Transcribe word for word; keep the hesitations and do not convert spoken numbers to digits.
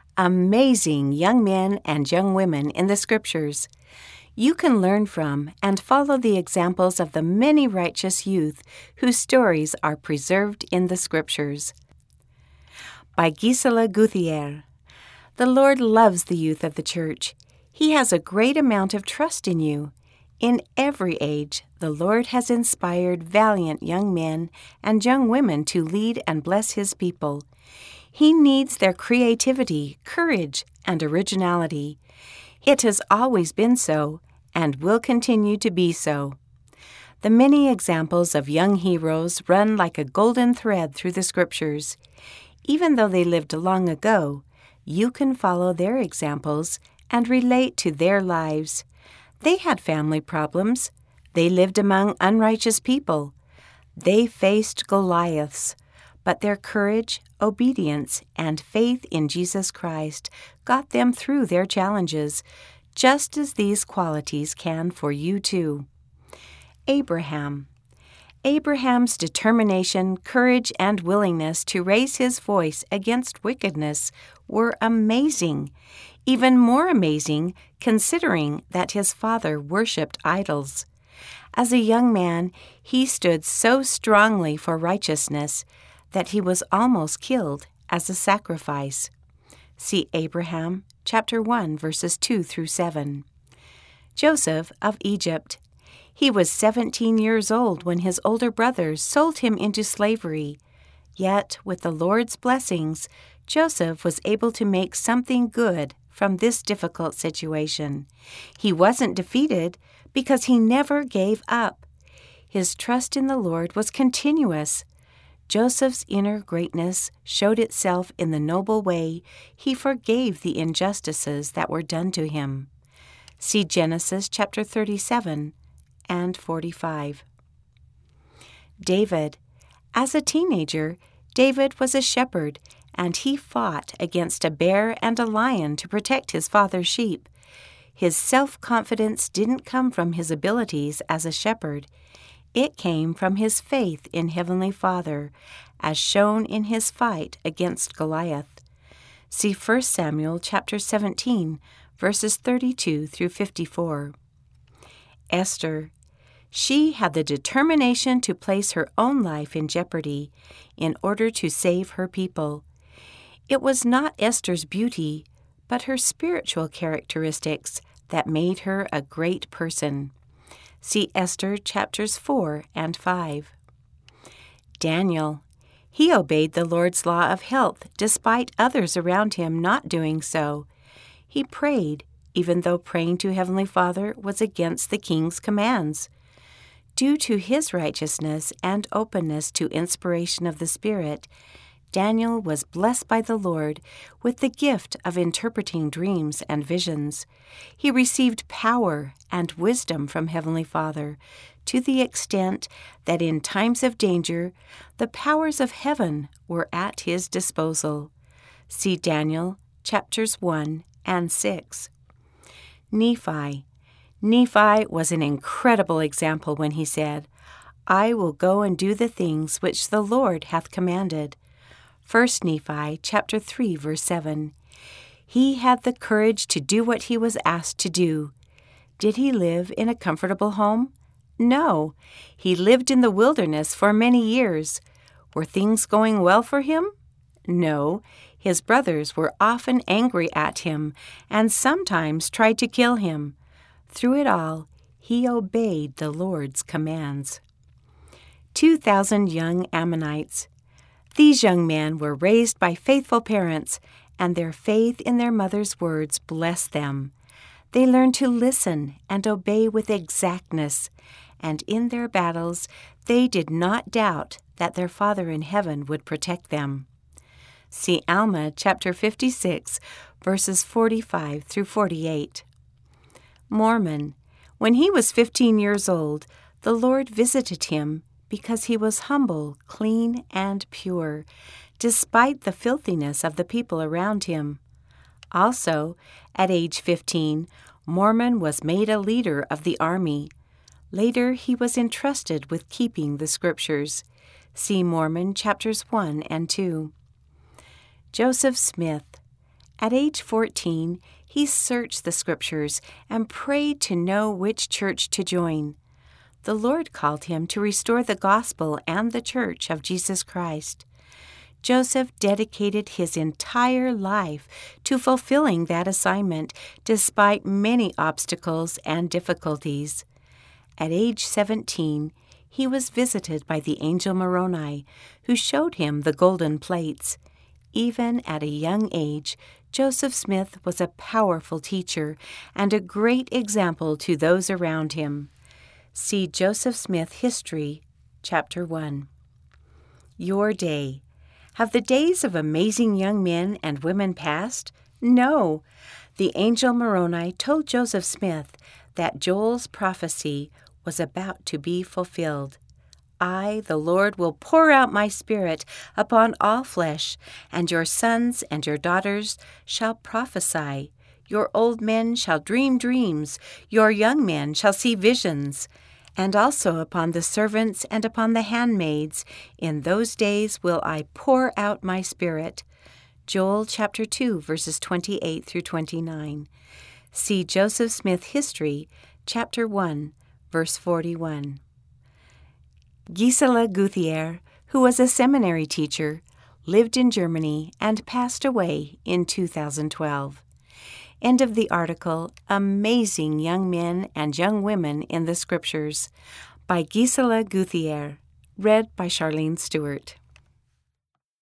Amazing young men and young women in the Scriptures. You can learn from and follow the examples of the many righteous youth whose stories are preserved in the Scriptures. By Gisela Guthier. The Lord loves the youth of the church. He has a great amount of trust in you. In every age, the Lord has inspired valiant young men and young women to lead and bless His people. He needs their creativity, courage, and originality. It has always been so, and will continue to be so. The many examples of young heroes run like a golden thread through the Scriptures. Even though they lived long ago, you can follow their examples and relate to their lives. They had family problems. They lived among unrighteous people. They faced Goliaths, but their courage, obedience, and faith in Jesus Christ got them through their challenges, just as these qualities can for you too. Abraham. Abraham's determination, courage, and willingness to raise his voice against wickedness were amazing, even more amazing considering that his father worshipped idols. As a young man, he stood so strongly for righteousness that he was almost killed as a sacrifice. See Abraham, chapter one, verses two through seven. Joseph of Egypt. He was seventeen years old when his older brothers sold him into slavery. Yet, with the Lord's blessings, Joseph was able to make something good from this difficult situation. He wasn't defeated because he never gave up. His trust in the Lord was continuous. Joseph's inner greatness showed itself in the noble way he forgave the injustices that were done to him. See Genesis chapter thirty-seven and forty-five. David. As a teenager, David was a shepherd, and he fought against a bear and a lion to protect his father's sheep. His self-confidence didn't come from his abilities as a shepherd. It came from his faith in Heavenly Father, as shown in his fight against Goliath. See First Samuel chapter seventeen, verses thirty-two through fifty-four. Esther. She had the determination to place her own life in jeopardy in order to save her people. It was not Esther's beauty, but her spiritual characteristics that made her a great person. See Esther chapters four and five. Daniel. He obeyed the Lord's law of health despite others around him not doing so. He prayed, even though praying to Heavenly Father was against the king's commands. Due to his righteousness and openness to inspiration of the Spirit, Daniel was blessed by the Lord with the gift of interpreting dreams and visions. He received power and wisdom from Heavenly Father to the extent that in times of danger, the powers of heaven were at his disposal. See Daniel chapters one and six. Nephi. Nephi was an incredible example when he said, I will go and do the things which the Lord hath commanded. First Nephi chapter three, verse seven. He had the courage to do what he was asked to do. Did he live in a comfortable home? No. He lived in the wilderness for many years. Were things going well for him? No. His brothers were often angry at him and sometimes tried to kill him. Through it all, he obeyed the Lord's commands. Two thousand young Ammonites. These young men were raised by faithful parents, and their faith in their mother's words blessed them. They learned to listen and obey with exactness, and in their battles they did not doubt that their Father in heaven would protect them. See Alma chapter fifty-six, verses forty-five through forty-eight. Mormon. When he was fifteen years old, the Lord visited him because he was humble, clean, and pure, despite the filthiness of the people around him. Also, at age fifteen, Mormon was made a leader of the army. Later, he was entrusted with keeping the Scriptures. See Mormon chapters one and two. Joseph Smith. At age fourteen, he searched the Scriptures and prayed to know which church to join. The Lord called him to restore the gospel and the church of Jesus Christ. Joseph dedicated his entire life to fulfilling that assignment despite many obstacles and difficulties. At age seventeen, he was visited by the angel Moroni, who showed him the golden plates. Even at a young age, Joseph Smith was a powerful teacher and a great example to those around him. See Joseph Smith History, Chapter one. Your day. Have the days of amazing young men and women passed? No. The angel Moroni told Joseph Smith that Joel's prophecy was about to be fulfilled. I, the Lord, will pour out my Spirit upon all flesh, and your sons and your daughters shall prophesy. Your old men shall dream dreams, your young men shall see visions. And also upon the servants and upon the handmaids, in those days will I pour out my Spirit. Joel chapter two, verses twenty-eight through twenty-nine. See Joseph Smith History, chapter one, verse forty-one. Gisela Guthier, who was a seminary teacher, lived in Germany and passed away in two thousand twelve. End of the article, Amazing Young Men and Young Women in the Scriptures, by Gisela Guthier, read by Charlene Stewart.